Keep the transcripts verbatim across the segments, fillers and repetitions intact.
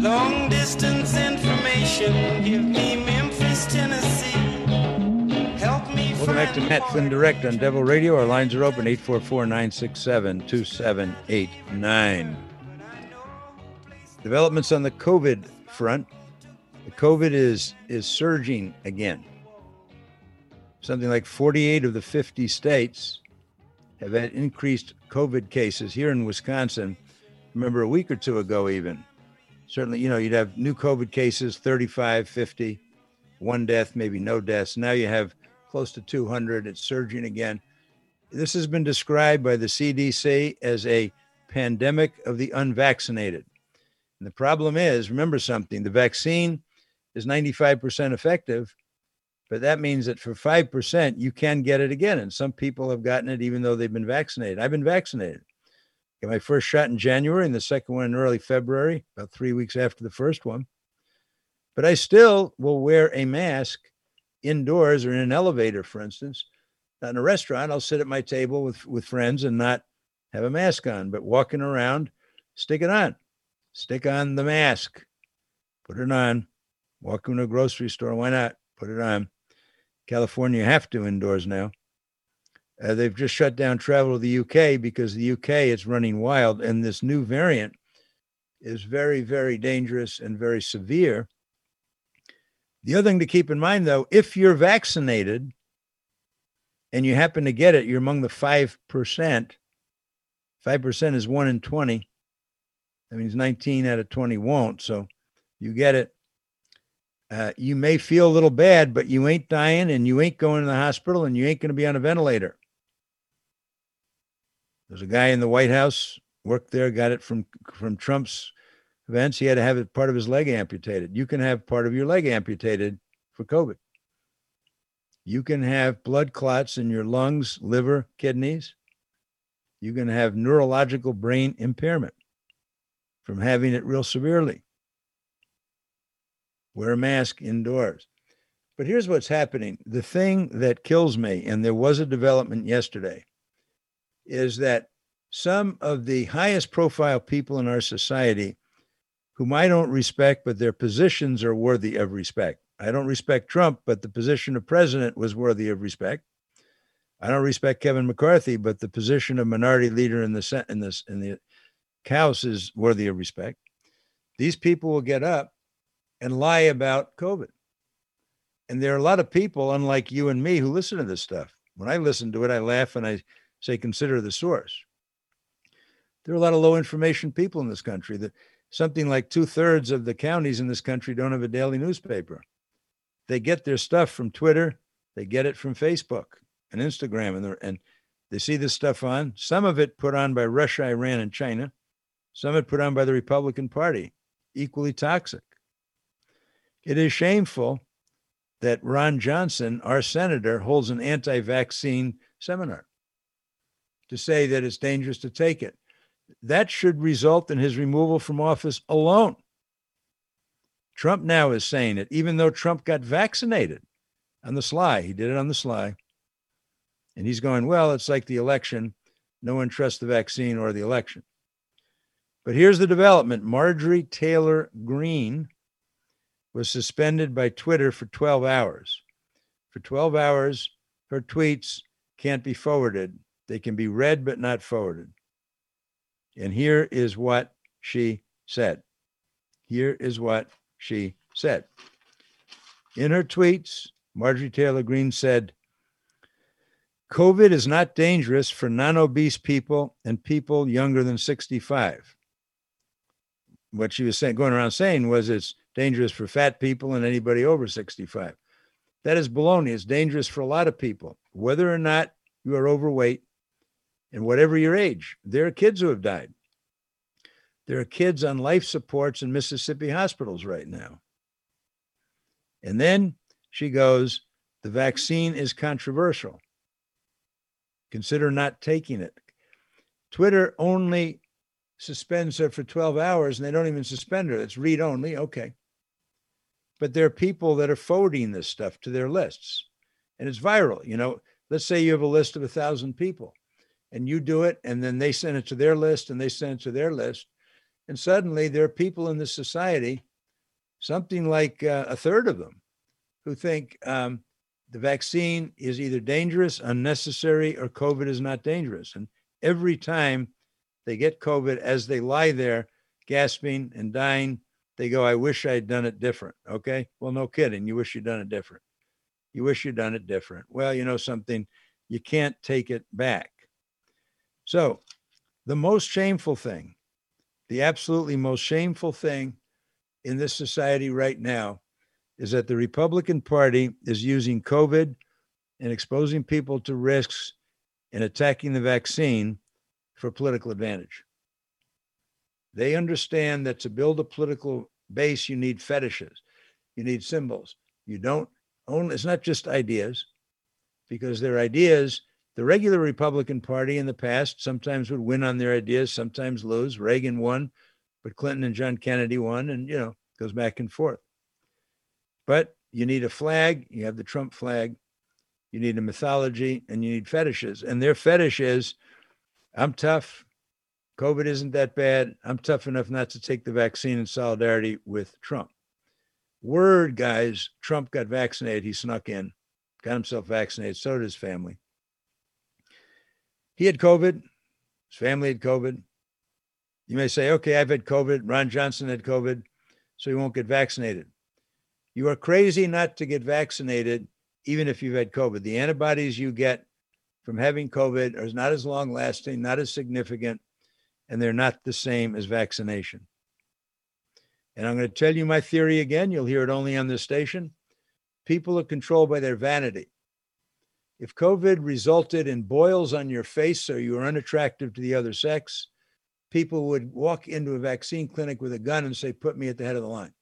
Long distance information, give me Memphis, Tennessee. Help me Welcome back to Matt Flynn Direct on Devil Radio. Our lines are open, eight four four, nine six seven, two seven eight nine. Developments on the COVID front. The COVID is, is surging again. Something like forty-eight of the fifty states have had increased COVID cases. Here in Wisconsin, remember a week or two ago even, certainly, you know, you'd have new COVID cases, thirty-five, fifty, one death, maybe no deaths. Now you have close to two hundred. It's surging again. This has been described by the C D C as a pandemic of the unvaccinated. And the problem is, remember something, the vaccine is ninety-five percent effective, but that means that for five percent, you can get it again. And some people have gotten it even though they've been vaccinated. I've been vaccinated. Got my first shot in January and the second one in early February, about three weeks after the first one. But I still will wear a mask indoors or in an elevator, for instance. Not in a restaurant, I'll sit at my table with, with friends and not have a mask on, but walking around, stick it on. Stick on the mask. Put it on. Walk into a grocery store, why not? Put it on. California, you have to indoors now. Uh, they've just shut down travel to the U K because the U K is running wild, and this new variant is very, very dangerous and very severe. The other thing to keep in mind, though, if you're vaccinated and you happen to get it, you're among the five percent. five percent is one in twenty. That means nineteen out of twenty won't. So you get it. Uh, you may feel a little bad, but you ain't dying and you ain't going to the hospital and you ain't going to be on a ventilator. There's a guy in the White House, worked there, got it from, from Trump's events. He had to have it, part of his leg amputated. You can have part of your leg amputated for COVID. You can have blood clots in your lungs, liver, kidneys. You can have neurological brain impairment from having it real severely. Wear a mask indoors. But here's what's happening. The thing that kills me, and there was a development yesterday, is that some of the highest profile people in our society, whom I don't respect, but their positions are worthy of respect. I don't respect Trump, but the position of president was worthy of respect. I don't respect Kevin McCarthy, but the position of minority leader in the in this in the House is worthy of respect. These people will get up and lie about COVID. And there are a lot of people, unlike you and me, who listen to this stuff. When I listen to it, I laugh and I say, consider the source. There are a lot of low information people in this country. That something like two thirds of the counties in this country don't have a daily newspaper. They get their stuff from Twitter. They get it from Facebook and Instagram, and, and they see this stuff on. Some of it put on by Russia, Iran, and China. Some of it put on by the Republican Party, equally toxic. It is shameful that Ron Johnson, our senator, holds an anti-vaccine seminar to say that it's dangerous to take it. That should result in his removal from office alone. Trump now is saying it, even though Trump got vaccinated on the sly. He did it on the sly. And he's going, well, it's like the election. No one trusts the vaccine or the election. But here's the development. Marjorie Taylor Greene was suspended by Twitter for twelve hours. For twelve hours, her tweets can't be forwarded. They can be read, but not forwarded. And here is what she said. Here is what she said. In her tweets, Marjorie Taylor Greene said, COVID is not dangerous for non-obese people and people younger than sixty-five. What she was saying, going around saying was it's dangerous for fat people and anybody over sixty-five. That is baloney. It's dangerous for a lot of people, whether or not you are overweight and whatever your age. There are kids who have died. There are kids on life supports in Mississippi hospitals right now. And then she goes, the vaccine is controversial. Consider not taking it. Twitter only suspends her for twelve hours, and they don't even suspend her. It's read only. Okay. But there are people that are forwarding this stuff to their lists, and it's viral. You know, let's say you have a list of a thousand people and you do it, and then they send it to their list and they send it to their list. And suddenly there are people in this society, something like uh, a third of them, who think um, the vaccine is either dangerous, unnecessary, or COVID is not dangerous. And every time they get COVID, as they lie there gasping and dying, they go, I wish I'd done it different. Okay. Well, no kidding. You wish you'd done it different. You wish you'd done it different. Well, you know something, you can't take it back. So the most shameful thing, the absolutely most shameful thing in this society right now is that the Republican Party is using COVID and exposing people to risks and attacking the vaccine for political advantage. They understand that to build a political base, you need fetishes, you need symbols. You don't own, it's not just ideas, because their ideas, the regular Republican Party in the past sometimes would win on their ideas, sometimes lose. Reagan won, but Clinton and John Kennedy won, and, you know, goes back and forth. But you need a flag, you have the Trump flag, you need a mythology, and you need fetishes. And their fetish is, I'm tough. COVID isn't that bad. I'm tough enough not to take the vaccine in solidarity with Trump. Word, guys, Trump got vaccinated. He snuck in, got himself vaccinated. So did his family. He had COVID. His family had COVID. You may say, okay, I've had COVID. Ron Johnson had COVID, so he won't get vaccinated. You are crazy not to get vaccinated, even if you've had COVID. The antibodies you get from having COVID are not as long lasting, not as significant, and they're not the same as vaccination. And I'm going to tell you my theory again. You'll hear it only on this station. People are controlled by their vanity. If COVID resulted in boils on your face so you were unattractive to the other sex, people would walk into a vaccine clinic with a gun and say, put me at the head of the line.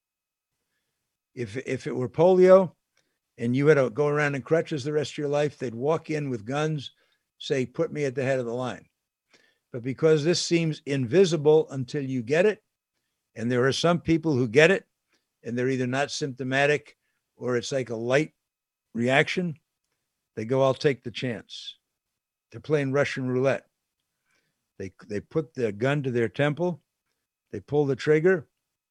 If, if it were polio and you had to go around in crutches the rest of your life, they'd walk in with guns, say, put me at the head of the line. But because this seems invisible until you get it, and there are some people who get it, and they're either not symptomatic or it's like a light reaction, they go, I'll take the chance. They're playing Russian roulette. They, they put the gun to their temple, they pull the trigger,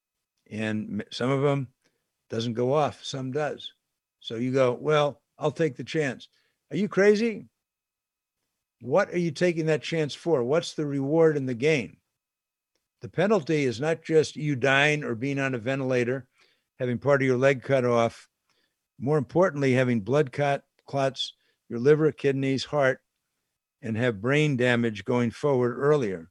and some of them doesn't go off, some does. So you go, well, I'll take the chance. Are you crazy? What are you taking that chance for? What's the reward and the gain? The penalty is not just you dying or being on a ventilator, having part of your leg cut off. More importantly, having blood clot, clots, your liver, kidneys, heart, and have brain damage going forward earlier.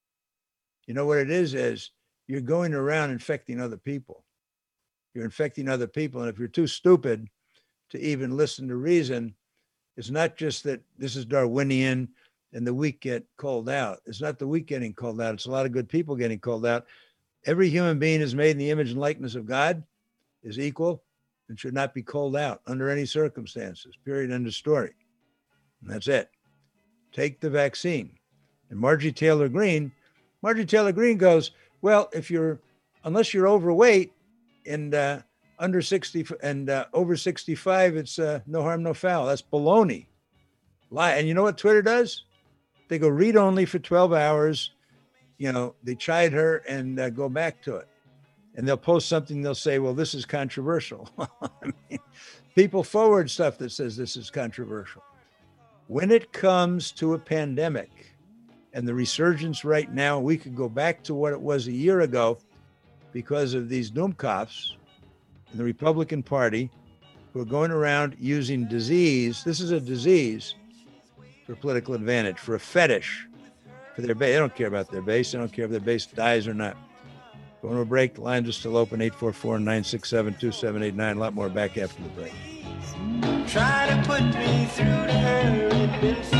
You know what it is, is you're going around infecting other people. You're infecting other people. And if you're too stupid to even listen to reason, it's not just that this is Darwinian and the weak get called out. It's not the weak getting called out. It's a lot of good people getting called out. Every human being is made in the image and likeness of God, is equal, and should not be called out under any circumstances, period, end of story. And that's it. Take the vaccine. And Marjorie Taylor Greene, Marjorie Taylor Greene goes, well, if you're, unless you're overweight and uh, under sixty and uh, over sixty-five, it's uh, no harm, no foul. That's baloney. Lie. And you know what Twitter does? They go read only for twelve hours. You know, they chide her and uh, go back to it. And they'll post something. They'll say, well, this is controversial. I mean, people forward stuff that says this is controversial. When it comes to a pandemic and the resurgence right now, we could go back to what it was a year ago because of these doomkoffs in the Republican Party who are going around using disease. This is a disease for political advantage, for a fetish, for their base. They don't care about their base. They don't care if their base dies or not. Going to a break. The lines are still open, eight four four, nine six seven, two seven eight nine. A lot more back after the break. Try to put me through to her.